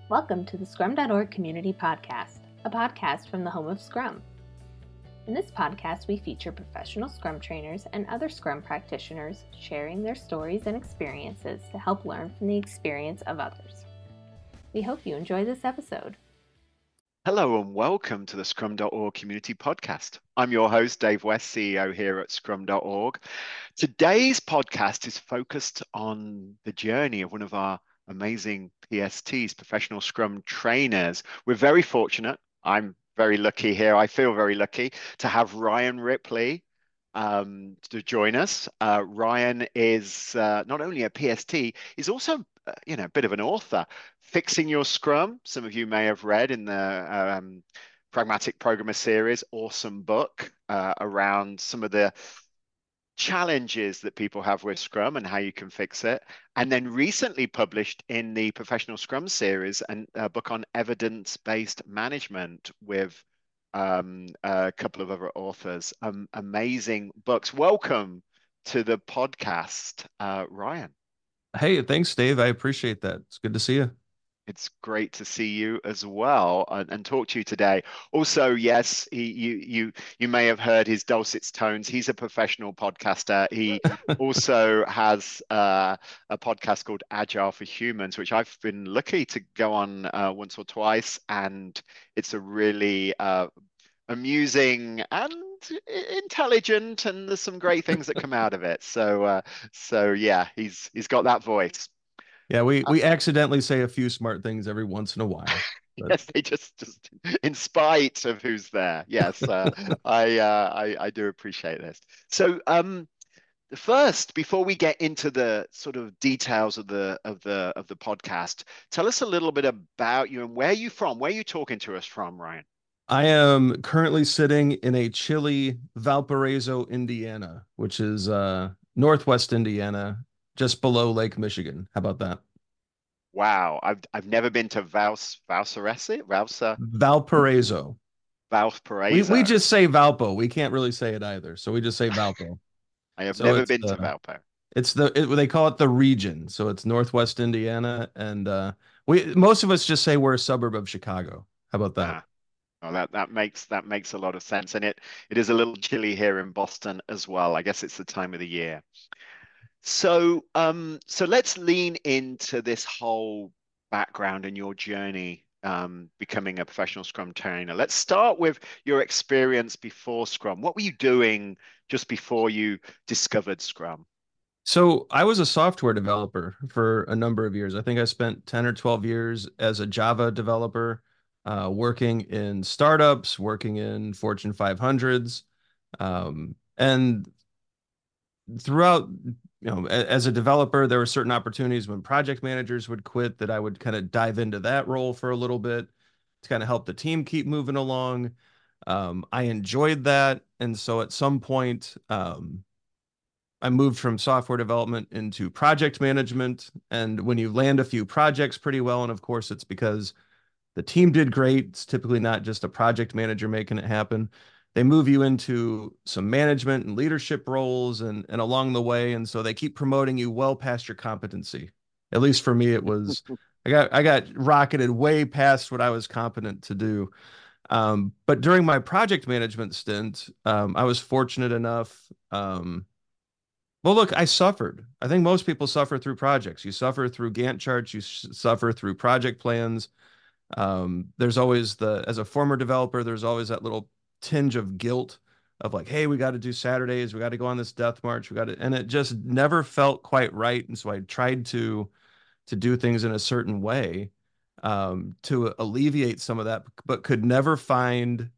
Welcome to the Scrum.org Community Podcast, a podcast from the home of Scrum. In this podcast, we feature professional Scrum trainers and other Scrum practitioners sharing their stories and experiences to help learn from the experience of others. We hope you enjoy this episode. Hello and welcome to the Scrum.org Community Podcast. I'm your host, Dave West, CEO here at Scrum.org. Today's podcast is focused on the journey of one of our amazing PSTs, professional Scrum trainers. We're very fortunate. I'm very lucky here. I feel very lucky to have Ryan Ripley to join us. Ryan is not only a PST, he's also a bit of an author. Fixing Your Scrum, some of you may have read in the Pragmatic Programmer series, awesome book around some of the challenges that people have with Scrum and how you can fix it. And then recently published in the Professional Scrum series and a book on evidence-based management with a couple of other authors. Amazing books. Welcome to the podcast, Ryan. Hey, thanks, Dave. I appreciate that. It's good to see you. It's great to see you as well and talk to you today. Also, yes, you may have heard his dulcet tones. He's a professional podcaster. He also has a podcast called Agile for Humans, which I've been lucky to go on once or twice, and it's a really amusing and intelligent, and there's some great things that come out of it. So yeah, he's got that voice. Yeah, we accidentally say a few smart things every once in a while. But... Yes, they just in spite of who's there. Yes, I do appreciate this. So first, before we get into the sort of details of the podcast, tell us a little bit about you and where you from. Where are you talking to us from, Ryan? I am currently sitting in a chilly Valparaiso, Indiana, which is northwest Indiana, just below Lake Michigan. How about that? Wow, I've never been to Valparaiso. Valparaiso. We just say Valpo. We can't really say it either, so we just say Valpo. I have never been to Valpo. It's they call it the region, so it's northwest Indiana, and most of us just say we're a suburb of Chicago. How about that? Oh, that makes a lot of sense, and it is a little chilly here in Boston as well. I guess it's the time of the year. So let's lean into this whole background and your journey becoming a professional Scrum trainer. Let's start with your experience before Scrum. What were you doing just before you discovered Scrum? So I was a software developer for a number of years. I think I spent 10 or 12 years as a Java developer, working in startups, working in Fortune 500s. And throughout, as a developer, there were certain opportunities when project managers would quit that I would kind of dive into that role for a little bit to kind of help the team keep moving along. I enjoyed that. And so at some point, I moved from software development into project management. And when you land a few projects pretty well, and of course it's because the team did great, it's typically not just a project manager making it happen. They move you into some management and leadership roles and along the way. And so they keep promoting you well past your competency. At least for me, it was, I got rocketed way past what I was competent to do. But during my project management stint, I was fortunate enough. Well, look, I suffered. I think most people suffer through projects. You suffer through Gantt charts. You suffer through project plans. There's always as a former developer, there's always that little tinge of guilt of like, hey, we got to do Saturdays, we got to go on this death march, and it just never felt quite right. And so I tried to do things in a certain way to alleviate some of that, but could never find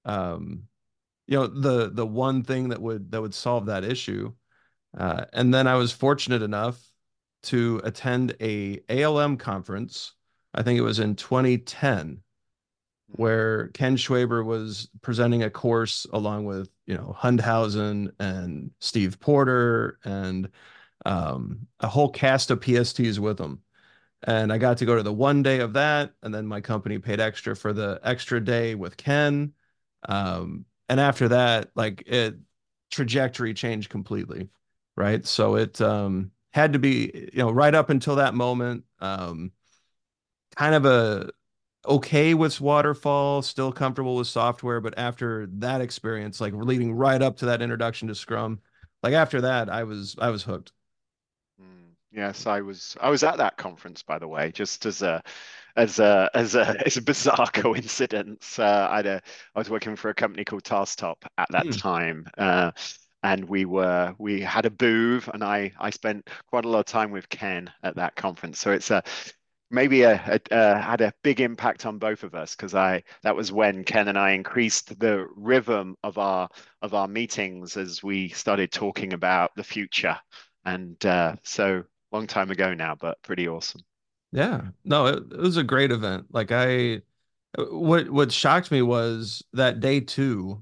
the one thing that would solve that issue. And then I was fortunate enough to attend a ALM conference. I think it was in 2010, where Ken Schwaber was presenting a course along with, Hundhausen and Steve Porter and a whole cast of PSTs with him. And I got to go to the one day of that. And then my company paid extra for the extra day with Ken. And after that, trajectory changed completely. Right. So it had to be, right up until that moment, kind of a okay with waterfall, still comfortable with software, but after that experience, like leading right up to that introduction to Scrum, like after that, I was hooked. Yes, I was at that conference, by the way, just as a bizarre coincidence. I was working for a company called TaskTop at that Hmm. time, and we had a booth, and I spent quite a lot of time with Ken at that conference. So it's maybe had a big impact on both of us because I that was when Ken and I increased the rhythm of our meetings as we started talking about the future. And so long time ago now, but pretty awesome. Yeah, no, it was a great event. Like what shocked me was that day two,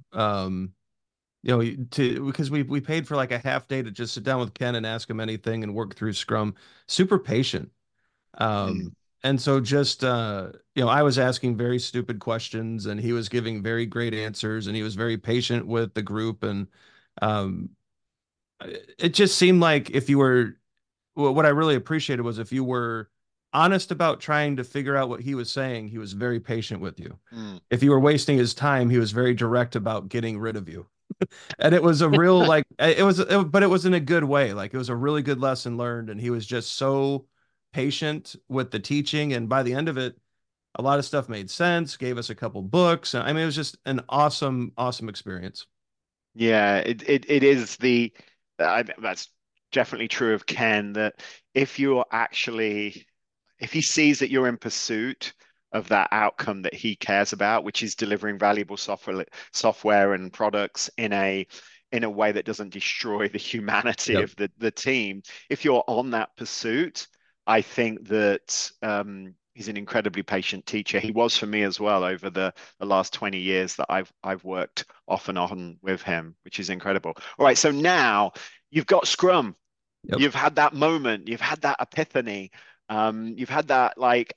to because we paid for like a half day to just sit down with Ken and ask him anything and work through Scrum. Super patient. Mm, And so just I was asking very stupid questions and he was giving very great answers and he was very patient with the group and um it just seemed like if you were well, what I really appreciated was if you were honest about trying to figure out what he was saying, he was very patient with you. mm. If you were wasting his time, he was very direct about getting rid of you. And it was a real like but it was in a good way. Like it was a really good lesson learned and he was just so patient with the teaching and by the end of it, a lot of stuff made sense, gave us a couple books. I mean, it was just an awesome experience. Yeah, it is that's definitely true of Ken that if you're actually if he sees that you're in pursuit of that outcome that he cares about, which is delivering valuable software and products in a way that doesn't destroy the humanity Yep. of the team, if you're on that pursuit, I think that he's an incredibly patient teacher. He was for me as well over the last 20 years that I've worked off and on with him, which is incredible. All right, so now you've got Scrum. Yep. You've had that moment, you've had that epiphany, you've had that like,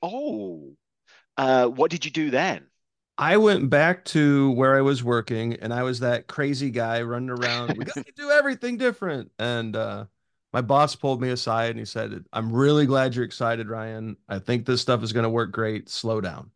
what did you do then? I went back to where I was working and I was that crazy guy running around. We got to do everything different. And my boss pulled me aside and he said, I'm really glad you're excited, Ryan. I think this stuff is going to work great. Slow down.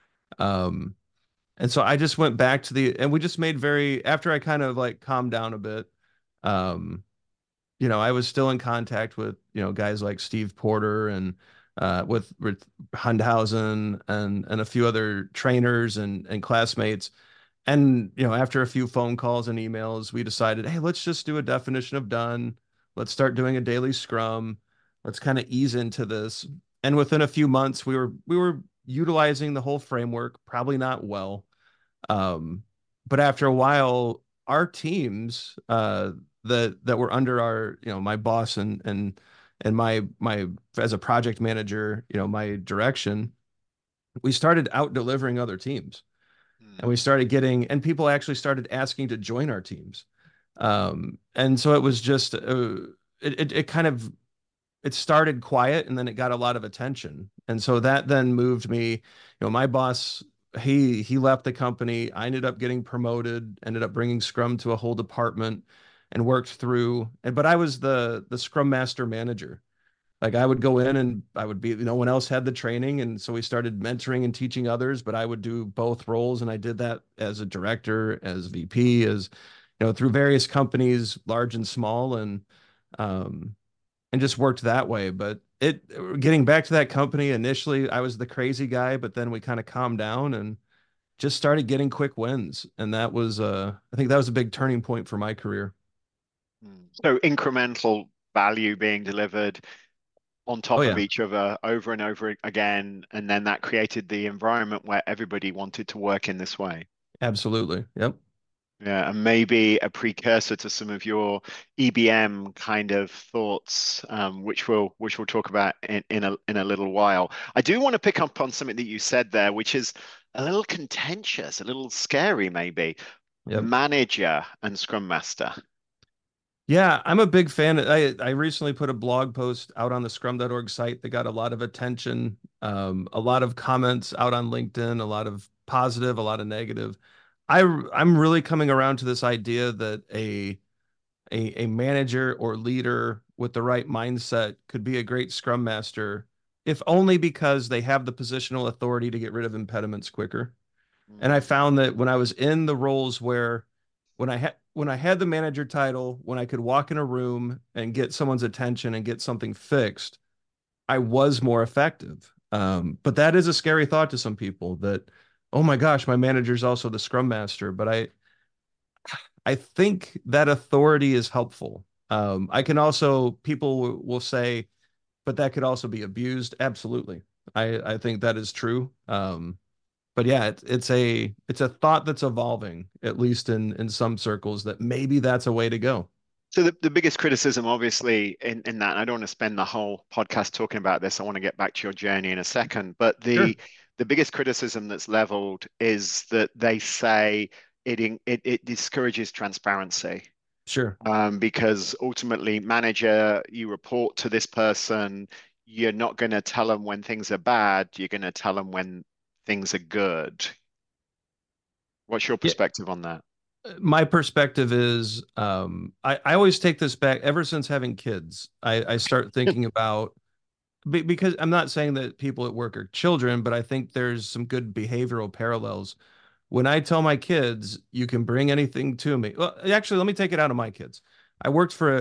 Um, and so I just went back to and we just made after I kind of like calmed down a bit, um, I was still in contact with, guys like Steve Porter and with Hundhausen and a few other trainers and classmates. And, after a few phone calls and emails, we decided, hey, let's just do a definition of done. Let's start doing a daily scrum. Let's kind of ease into this. And within a few months, we were utilizing the whole framework, probably not well. Um, but after a while, our teams that were under our, my boss and my as a project manager, my direction, we started out delivering other teams and we started getting and people actually started asking to join our teams. And so it was just it kind of it started quiet and then it got a lot of attention. And so that then moved me, my boss, he left the company. I ended up getting promoted, ended up bringing Scrum to a whole department and worked through. But I was the Scrum Master manager. Like I would go in and I would be, no one else had the training. And so we started mentoring and teaching others, but I would do both roles. And I did that as a director, as VP, as, through various companies, large and small. Um, and just worked that way. But getting back to that company, initially I was the crazy guy, but then we kind of calmed down and just started getting quick wins. And that was, I think that was a big turning point for my career. So incremental value being delivered on Oh top of yeah, each other over and over again, and then that created the environment where everybody wanted to work in this way. absolutely. Yep. Yeah, and maybe a precursor to some of your EBM kind of thoughts, which we'll talk about in a little while. I do want to pick up on something that you said there, which is a little contentious, a little scary, maybe. Yep. Manager and Scrum Master. Yeah, I'm a big fan. I recently put a blog post out on the scrum.org site that got a lot of attention, a lot of comments out on LinkedIn, a lot of positive, a lot of negative. I'm really coming around to this idea that a manager or leader with the right mindset could be a great scrum master if only because they have the positional authority to get rid of impediments quicker. And I Mm. found that when I was in the roles where when I had the manager title, when I could walk in a room and get someone's attention and get something fixed, I was more effective. But that is a scary thought to some people that, oh my gosh, my manager's also the scrum master. But I think that authority is helpful. I can also, people will say, but that could also be abused. Absolutely. I think that is true. But yeah, it's a thought that's evolving, at least in some circles, that maybe that's a way to go. So the biggest criticism, obviously, in that, and I don't want to spend the whole podcast talking about this. I want to get back to your journey in a second. But Sure. the biggest criticism that's leveled is that they say it discourages transparency. Sure. Because ultimately, manager, you report to this person, you're not going to tell them when things are bad, you're going to tell them when things are good. What's your Yeah. perspective on that? My perspective is I always take this back ever since having kids. I start thinking about because I'm not saying that people at work are children, but I think there's some good behavioral parallels. When I tell my kids, you can bring anything to me. Well, actually, let me take it out of my kids. I worked for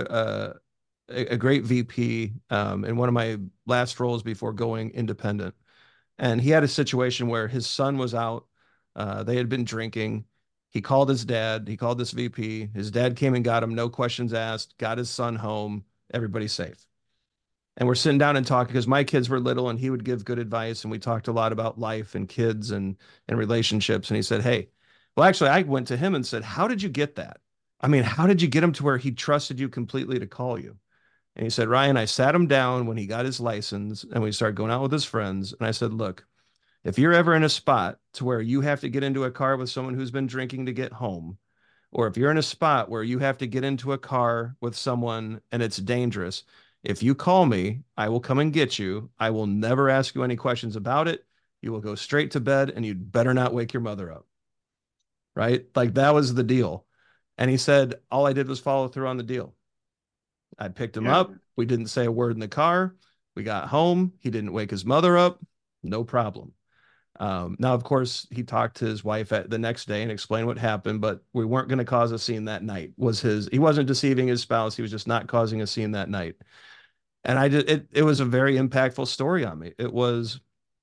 a great VP in one of my last roles before going independent. And he had a situation where his son was out. They had been drinking. He called his dad. He called this VP. His dad came and got him, no questions asked, got his son home. Everybody's safe. And we're sitting down and talking because my kids were little and he would give good advice. And we talked a lot about life and kids and relationships. And he said, hey, well, actually, I went to him and said, how did you get that? I mean, how did you get him to where he trusted you completely to call you? And he said, Ryan, I sat him down when he got his license and we started going out with his friends. And I said, look, if you're ever in a spot to where you have to get into a car with someone who's been drinking to get home, or if you're in a spot where you have to get into a car with someone and it's dangerous, if you call me, I will come and get you. I will never ask you any questions about it. You will go straight to bed and you'd better not wake your mother up. Right? Like that was the deal. And he said, all I did was follow through on the deal. I picked him Yeah. up. We didn't say a word in the car. We got home. He didn't wake his mother up. No problem. Now, of course, he talked to his wife at the next day and explained what happened, but we weren't going to cause a scene that night. He wasn't deceiving his spouse. He was just not causing a scene that night. And it was a very impactful story on me. It was,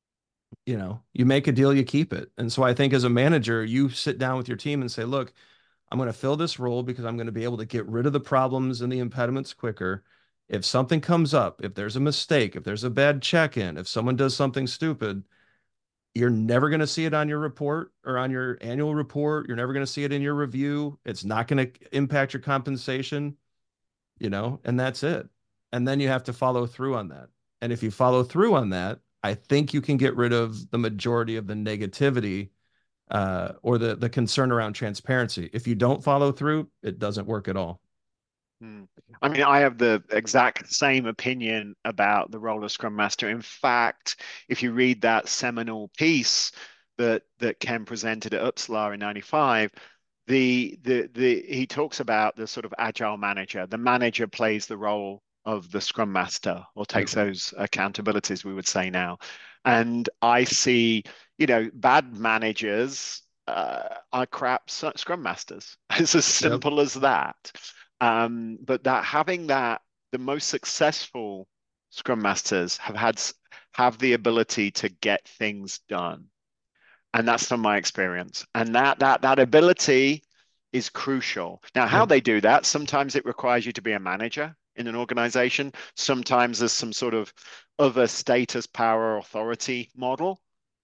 you make a deal, you keep it. And so I think as a manager, you sit down with your team and say, look, I'm going to fill this role because I'm going to be able to get rid of the problems and the impediments quicker. If something comes up, if there's a mistake, if there's a bad check-in, if someone does something stupid, you're never going to see it on your report or on your annual report. You're never going to see it in your review. It's not going to impact your compensation, and that's it. And then you have to follow through on that. And if you follow through on that, I think you can get rid of the majority of the negativity or the concern around transparency. If you don't follow through, it doesn't work at all. Hmm. I mean, I have the exact same opinion about the role of Scrum Master. In fact, if you read that seminal piece that Ken presented at Uppsala in '95, he talks about the sort of agile manager. The manager plays the role of the Scrum Master or Yep. takes those accountabilities, we would say now. And I see, bad managers are crap Scrum Masters. It's as Yep. simple as that. But that having that, the most successful Scrum Masters have the ability to get things done, and that's from my experience. And that ability is crucial. Now, how Yep. they do that, sometimes it requires you to be a manager in an organization. Sometimes there's some sort of other status, power, authority model.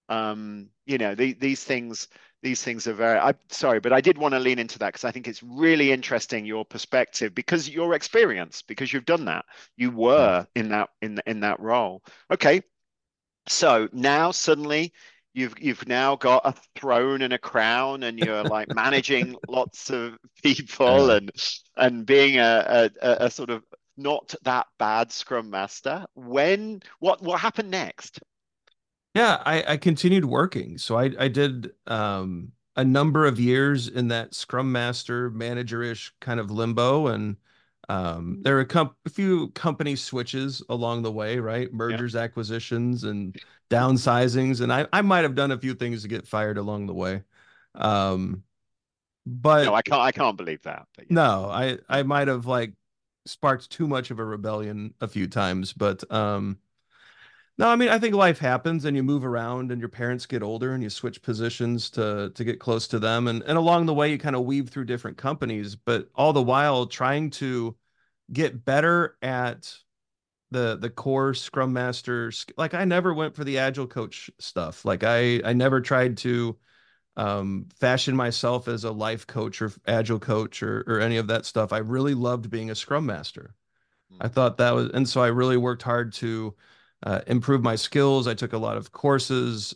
These things are very, I'm sorry, but I did want to lean into that because I think it's really interesting your perspective because your experience, because you've done that. You Yeah. were in that role. Okay, so now suddenly you've now got a throne and a crown, and you're like managing lots of people Uh, and being a sort of not that bad Scrum Master. What happened next? yeah, I continued working. So I did a number of years in that Scrum Master manager-ish kind of limbo. And There are a few company switches along the way, right? Yeah. Mergers, acquisitions, and downsizings, and I might have done a few things to get fired along the way. Um, No, but I can't believe that. But yeah. no, I Yeah. might have like sparked too much of a rebellion a few times, but no, I mean, I think life happens and you move around and your parents get older and you switch positions to get close to them. And along the way, you kind of weave through different companies, but all the while trying to get better at the core Scrum Master. Like I never went for the Agile coach stuff. Like I never tried to fashion myself as a life coach or Agile coach or any of that stuff. I really loved being a Scrum Master. I Mm. thought that was, and so I really worked hard to improve my skills. I took a lot of courses,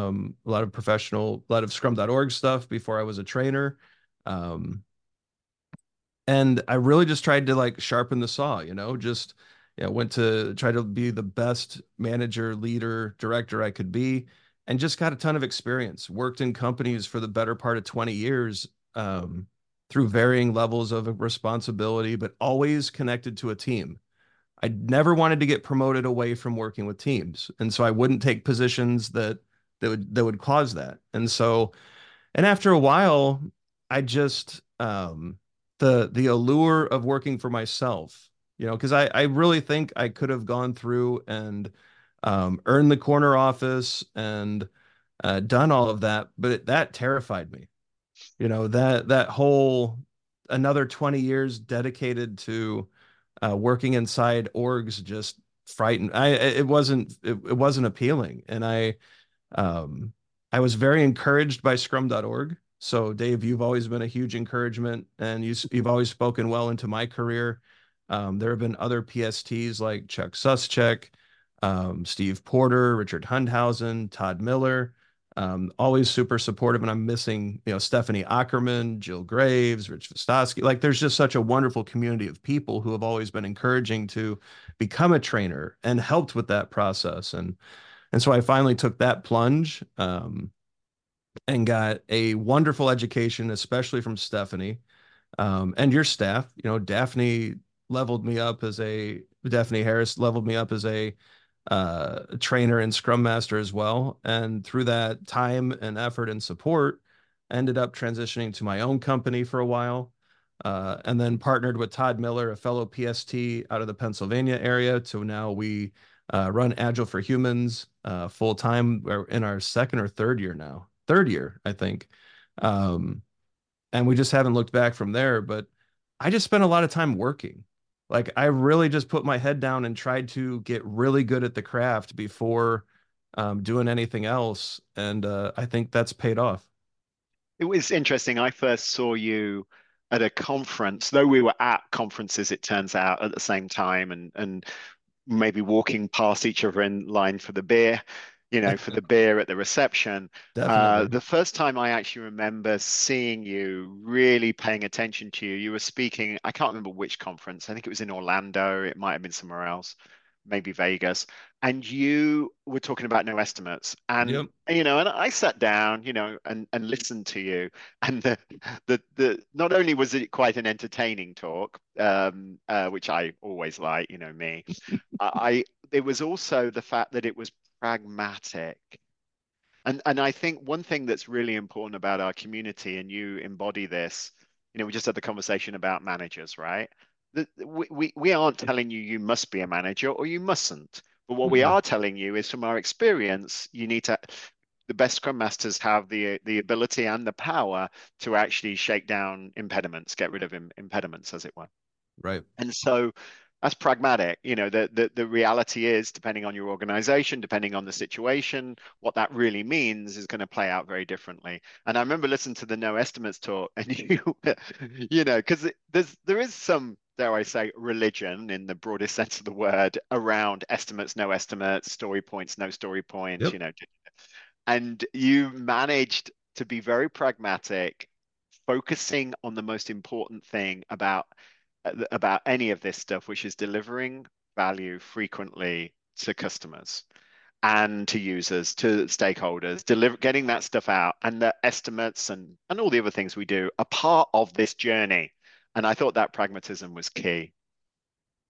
a lot of scrum.org stuff before I was a trainer. Um, and I really just tried to like sharpen the saw, just, went to try to be the best manager, leader, director I could be, and just got a ton of experience. Worked in companies for the better part of 20 years, through varying levels of responsibility, but always connected to a team. I never wanted to get promoted away from working with teams, and so I wouldn't take positions that would cause that. And after a while, I just the allure of working for myself, because I really think I could have gone through and earned the corner office and done all of that, but that terrified me. That whole another 20 years dedicated to working inside orgs just frightened. It wasn't appealing, and um, I was very encouraged by Scrum.org. So, Dave, you've always been a huge encouragement, and you've always spoken well into my career. There have been other PSTs like Chuck Suschek, Steve Porter, Richard Hundhausen, Todd Miller, always super supportive. And I'm missing, Stephanie Ackerman, Jill Graves, Rich Vistosky. Like, there's just such a wonderful community of people who have always been encouraging to become a trainer and helped with that process. And so I finally took that plunge, and got a wonderful education, especially from Stephanie, and your staff. Daphne Harris leveled me up as a trainer and Scrum Master as well. And through that time and effort and support, ended up transitioning to my own company for a while. And then partnered with Todd Miller, a fellow PST out of the Pennsylvania area. So now we run Agile for Humans full time. We're in our second or third year now. Third year, I think. Um, and we just haven't looked back from there. But I just spent a lot of time working. Like I really just put my head down and tried to get really good at the craft before doing anything else. And I think that's paid off. It was interesting. I first saw you at a conference, though we were at conferences, it turns out, at the same time, and maybe walking past each other in line for the beer, for the beer at the reception. Definitely. The first time I actually remember seeing you, really paying attention to you, you were speaking, I can't remember which conference. I think it was in Orlando. It might have been somewhere else, maybe Vegas. And you were talking about no estimates. Yep. And I sat down, and listened to you. And the not only was it quite an entertaining talk, which I always like, me. I it was also the fact that it was pragmatic. And I think one thing that's really important about our community, and you embody this, we just had the conversation about managers, right? We aren't telling you you must be a manager or you mustn't. But what we Mm-mm. are telling you is from our experience, the best Scrum Masters have the ability and the power to actually shake down impediments, get rid of impediments, as it were. Right. And so that's pragmatic. The reality is, depending on your organization, depending on the situation, what that really means is going to play out very differently. And I remember listening to the no estimates talk, and because there is some, dare I say, religion in the broadest sense of the word around estimates, no estimates, story points, no story points, Yep. and you managed to be very pragmatic, focusing on the most important thing about any of this stuff, which is delivering value frequently to customers and to users, to stakeholders, getting that stuff out, and the estimates and all the other things we do are part of this journey. And I thought that pragmatism was key.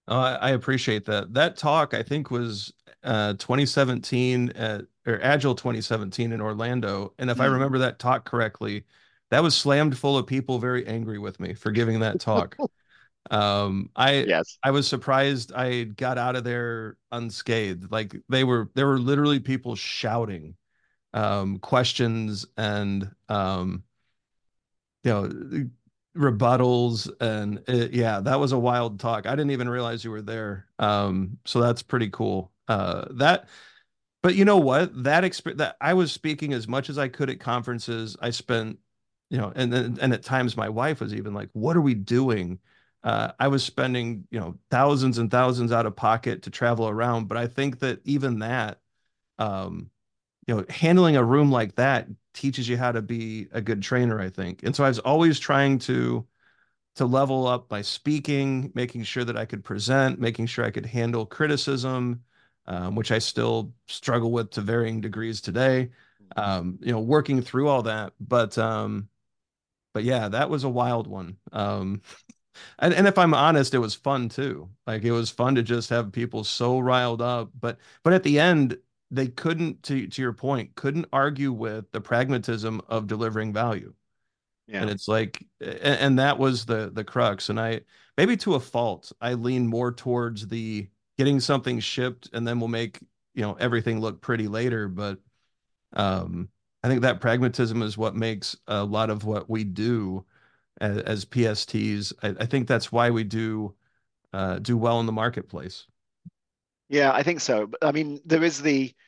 I appreciate that. That talk, I think, was 2017 or Agile 2017 in Orlando. And if I Mm, remember that talk correctly, that was slammed full of people very angry with me for giving that talk. Um, I yes. I was surprised I got out of there unscathed. Like there were literally people shouting questions and you know rebuttals and yeah, that was a wild talk. I didn't even realize you were there. So that's pretty cool. That but you know what? That experience that I was speaking as much as I could at conferences. I spent, and at times my wife was even like, "What are we doing?" I was spending, thousands and thousands out of pocket to travel around. But I think that even that, um, handling a room like that teaches you how to be a good trainer, I think. And so I was always trying to level up my speaking, making sure that I could present, making sure I could handle criticism, which I still struggle with to varying degrees today. Working through all that, but yeah, that was a wild one. And if I'm honest, it was fun too. Like it was fun to just have people so riled up, but at the end, they couldn't, to your point, couldn't argue with the pragmatism of delivering value. And Yeah. it's like, and that was the crux. And I, maybe to a fault, I lean more towards the getting something shipped and then we'll make, everything look pretty later. But um, I think that pragmatism is what makes a lot of what we do as PSTs. I think that's why we do well in the marketplace. Yeah, I think so. But I mean, there is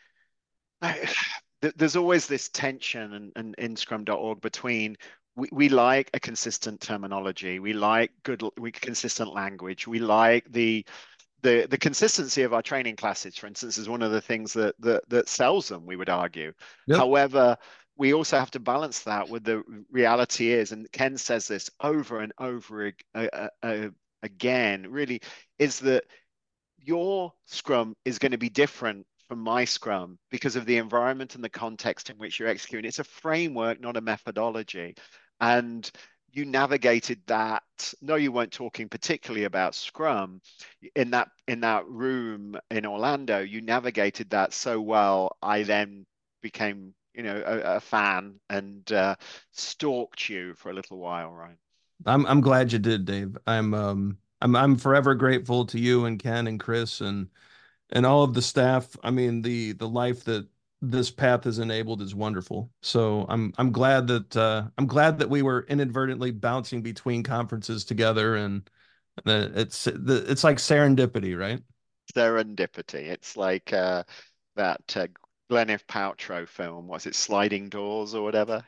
there's always this tension in Scrum.org between we like a consistent terminology, we like consistent language, we like the consistency of our training classes, for instance, is one of the things that sells them, we would argue. Yep. However, we also have to balance that with the reality is, and Ken says this over and over again, really, is that your Scrum is going to be different from my Scrum because of the environment and the context in which you're executing. It's a framework, not a methodology. And you navigated that. No, you weren't talking particularly about Scrum in that room in Orlando. You navigated that so well. I then became, a fan and stalked you for a little while, right? I'm glad you did, Dave. I'm forever grateful to you and Ken and Chris and all of the staff. I mean, the life that this path has enabled is wonderful. So I'm glad that we were inadvertently bouncing between conferences together, and that it's like serendipity, right? Serendipity. It's like that Gwyneth Paltrow film, was it Sliding Doors or whatever?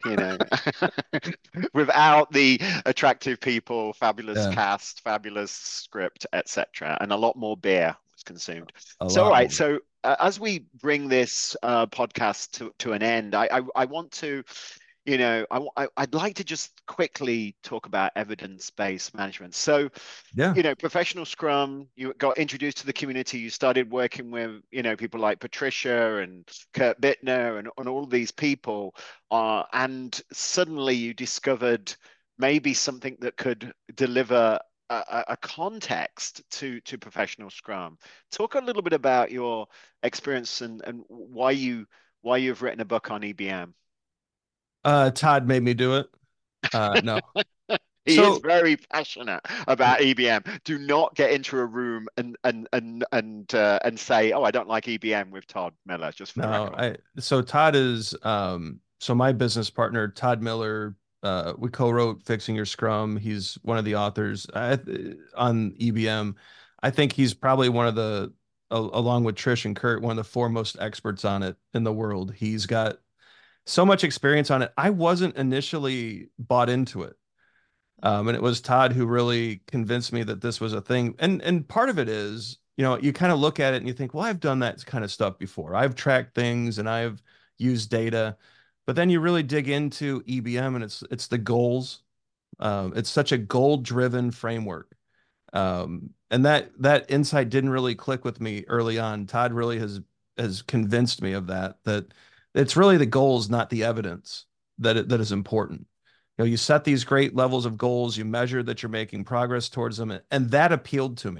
Without the attractive people, fabulous Yeah, cast, fabulous script, etc., and a lot more beer was consumed. a So, all lot right. more. So, as we bring this podcast to an end, I want to I'd like to just quickly talk about evidence-based management. So, Yeah, professional Scrum, you got introduced to the community, you started working with, people like Patricia and Kurt Bittner and all these people, and suddenly you discovered maybe something that could deliver a context to professional Scrum. Talk a little bit about your experience and why you've written a book on EBM. Todd made me do it. No, He is so very passionate about EBM. Do not get into a room and say, "Oh, I don't like EBM" with Todd Miller. Just for the no, record. I so Todd is so my business partner, Todd Miller, we co-wrote Fixing Your Scrum. He's one of the authors on EBM. I think he's probably one of along with Trish and Kurt, one of the foremost experts on it in the world. He's got so much experience on it. I wasn't initially bought into it. And it was Todd who really convinced me that this was a thing. And part of it is, you kind of look at it and you think, well, I've done that kind of stuff before. I've tracked things and I've used data. But then you really dig into EBM and it's the goals. It's such a goal-driven framework. And that insight didn't really click with me early on. Todd really has convinced me of that it's really the goals, not the evidence that is important. You set these great levels of goals, you measure that you're making progress towards them, and that appealed to me.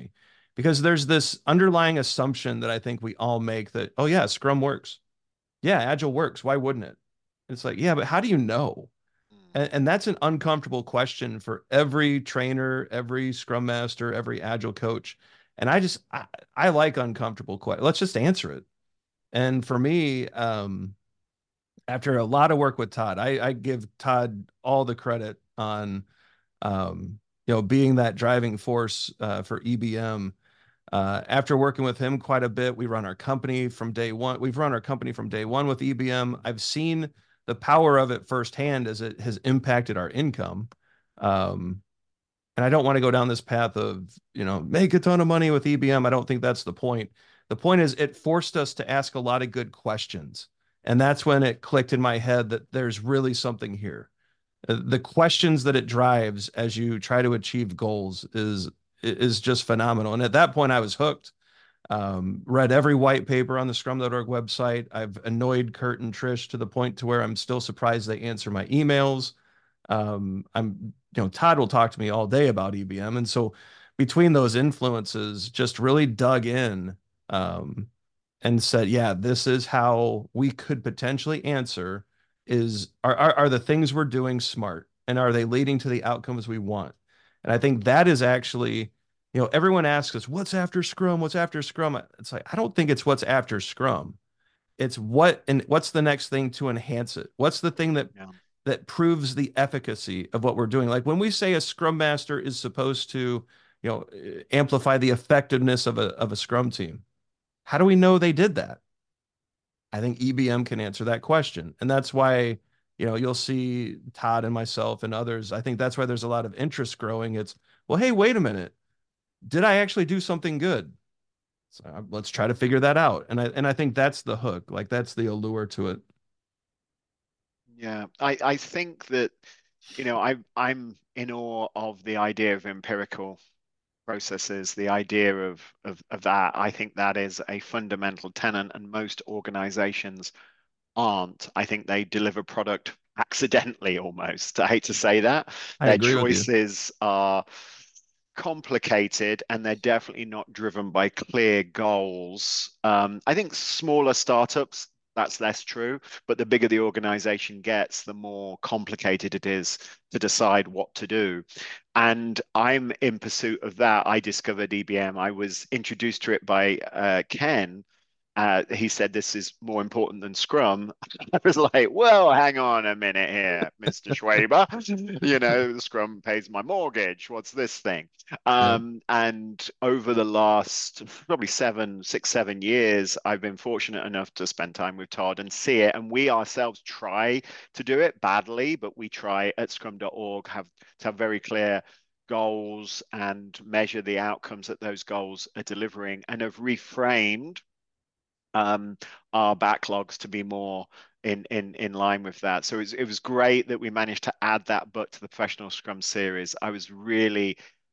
because there's this underlying assumption that I think we all make that, oh yeah, Scrum works. Yeah, Agile works. Why wouldn't it? It's like, yeah, but how do you know? And that's an uncomfortable question for every trainer, every Scrum Master, every Agile coach. And I like uncomfortable questions. Let's just answer it. And for me, after a lot of work with Todd, I give Todd all the credit on, being that driving force for EBM. After working with him quite a bit, we run our company from day one. We've run our company from day one with EBM. I've seen the power of it firsthand as it has impacted our income. Um, and I don't want to go down this path of, make a ton of money with EBM. I don't think that's the point. The point is it forced us to ask a lot of good questions. And that's when it clicked in my head that there's really something here. The questions that it drives as you try to achieve goals is just phenomenal. And at that point, I was hooked. Read every white paper on the Scrum.org website. I've annoyed Kurt and Trish to the point to where I'm still surprised they answer my emails. Todd will talk to me all day about EBM. And so between those influences, just really dug in and said, yeah, this is how we could potentially answer are the things we're doing smart and are they leading to the outcomes we want? And I think that is actually, everyone asks us, what's after Scrum? What's after Scrum? It's like, I don't think it's what's after Scrum. It's what's the next thing to enhance it? What's the thing that proves the efficacy of what we're doing? Like when we say a Scrum Master is supposed to, amplify the effectiveness of a Scrum team, how do we know they did that? I think EBM can answer that question. And that's why, you'll see Todd and myself and others. I think that's why there's a lot of interest growing. It's, well, hey, wait a minute. Did I actually do something good? So let's try to figure that out. And I think that's the hook. Like that's the allure to it. Yeah, I think that, I'm in awe of the idea of empirical processes, the idea of that. I think that is a fundamental tenet, and most organizations aren't. I think they deliver product accidentally almost. I hate to say that. I Their agree with you. choices are complicated and they're definitely not driven by clear goals. I think smaller startups, that's less true, but the bigger the organization gets, the more complicated it is to decide what to do. And I'm in pursuit of that. I discovered EBM. I was introduced to it by Ken. He said this is more important than Scrum. I was like, well, hang on a minute here, Mr. Schwaber. Scrum pays my mortgage. What's this thing? Yeah. And over the last probably 7 years, I've been fortunate enough to spend time with Todd and see it. And we ourselves try to do it badly, but we try at scrum.org to have very clear goals and measure the outcomes that those goals are delivering, and have reframed our backlogs to be more in line with that. So it was great that we managed to add that book to the Professional Scrum series. I was really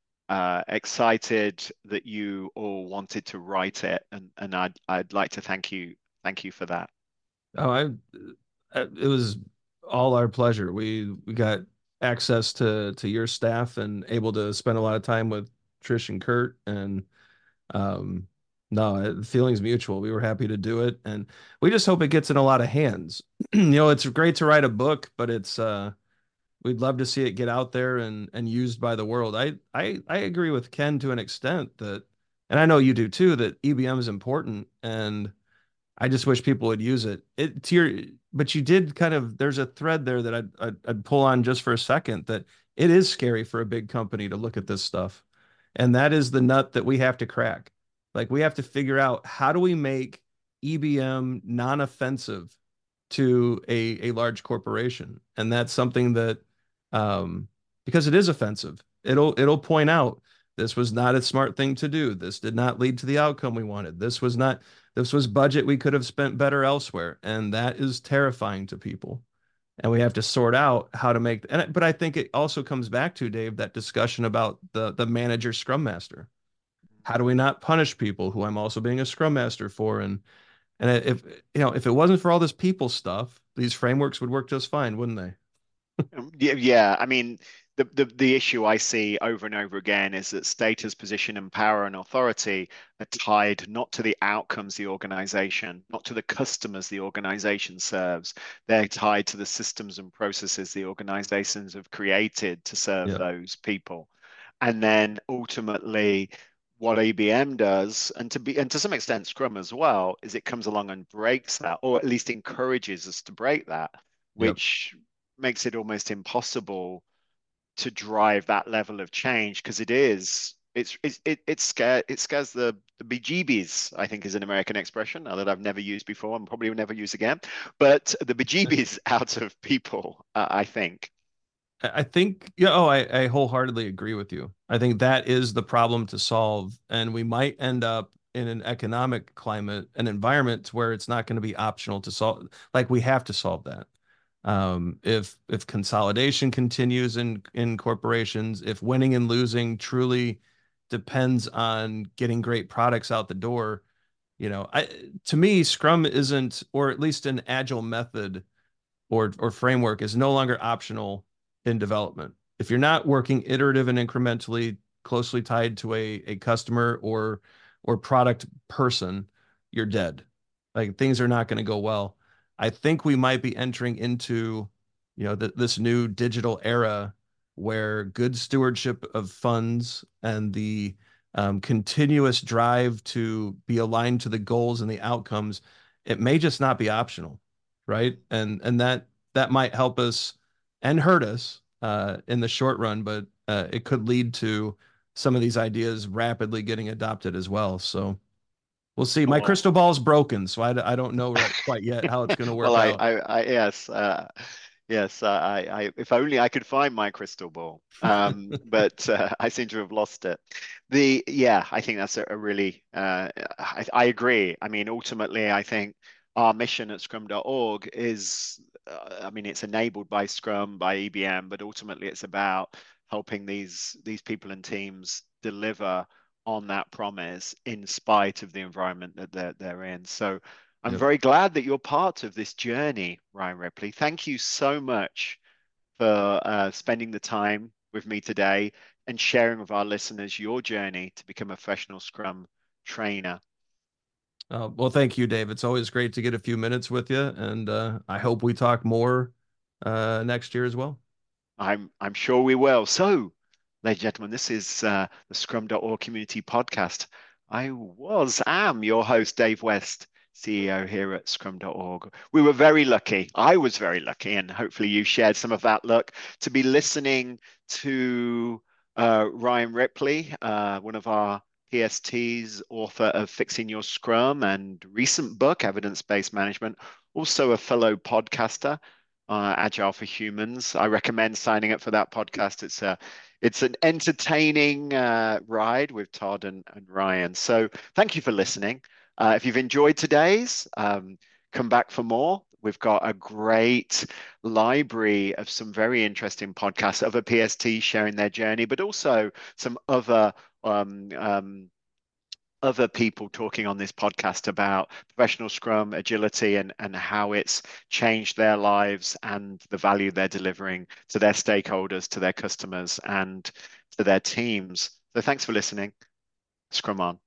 excited that you all wanted to write it, and I'd like to thank you for that. Oh, it was all our pleasure. We got access to your staff and able to spend a lot of time with Trish and Kurt, and um no, the feeling's mutual. We were happy to do it, and we just hope it gets in a lot of hands. It's great to write a book, but we'd love to see it get out there and used by the world. I agree with Ken to an extent that, and I know you do too, that EBM is important, and I just wish people would use it. But you did kind of, there's a thread there that I'd pull on just for a second, that it is scary for a big company to look at this stuff. And that is the nut that we have to crack. Like we have to figure out, how do we make EBM non-offensive to a large corporation? And that's something that, because it is offensive, it'll point out, this was not a smart thing to do. This did not lead to the outcome we wanted. This was budget we could have spent better elsewhere. And that is terrifying to people. And we have to sort out how to make, but I think it also comes back to, Dave, that discussion about the manager scrum master. How do we not punish people who I'm also being a scrum master for? And if it wasn't for all this people stuff, these frameworks would work just fine, wouldn't they? Yeah, I mean, the issue I see over and over again is that status, position, and power and authority are tied not to the outcomes the organization, not to the customers the organization serves. They're tied to the systems and processes the organizations have created to serve Yeah. those people. And then ultimately, what ABM does, and to some extent Scrum as well, is it comes along and breaks that, or at least encourages us to break that, Yep. which makes it almost impossible to drive that level of change because it scares the bejeebies, I think is an American expression that I've never used before and probably will never use again, but the bejeebies out of people, I think. I think, yeah, I wholeheartedly agree with you. I think that is the problem to solve. And we might end up in an economic climate, an environment where it's not going to be optional to solve. Like we have to solve that. If consolidation continues in corporations, if winning and losing truly depends on getting great products out the door, to me, Scrum isn't, or at least an agile method or framework is no longer optional in development. If you're not working iterative and incrementally closely tied to a customer or product person, you're dead. Like things are not going to go well. I think we might be entering into, this new digital era where good stewardship of funds and the continuous drive to be aligned to the goals and the outcomes, it may just not be optional, right? And that might help us and hurt us in the short run, but it could lead to some of these ideas rapidly getting adopted as well. So we'll see. My Well, crystal ball is broken, so I don't know quite yet how it's going to well, work out. yes, yes. If only I could find my crystal ball, but I seem to have lost it. Yeah, I think that's a really, I agree. I mean, ultimately, I think our mission at Scrum.org is, I mean, it's enabled by Scrum, by EBM, but ultimately, it's about helping these people and teams deliver on that promise in spite of the environment that they're in. So I'm Yep. very glad that you're part of this journey, Ryan Ripley. Thank you so much for spending the time with me today and sharing with our listeners your journey to become a professional Scrum trainer. Well, thank you, Dave. It's always great to get a few minutes with you, and I hope we talk more next year as well. I'm sure we will. So, ladies and gentlemen, this is the Scrum.org community podcast. Am your host, Dave West, CEO here at Scrum.org. We were very lucky. I was very lucky, and hopefully you shared some of that luck to be listening to Ryan Ripley, one of our PSTs, author of Fixing Your Scrum and recent book, Evidence-Based Management, also a fellow podcaster, Agile for Humans. I recommend signing up for that podcast. It's an entertaining ride with Todd and Ryan. So thank you for listening. If you've enjoyed today's, come back for more. We've got a great library of some very interesting podcasts, other PSTs sharing their journey, but also some other people talking on this podcast about professional Scrum, agility, and how it's changed their lives and the value they're delivering to their stakeholders, to their customers, and to their teams. So thanks for listening. Scrum on.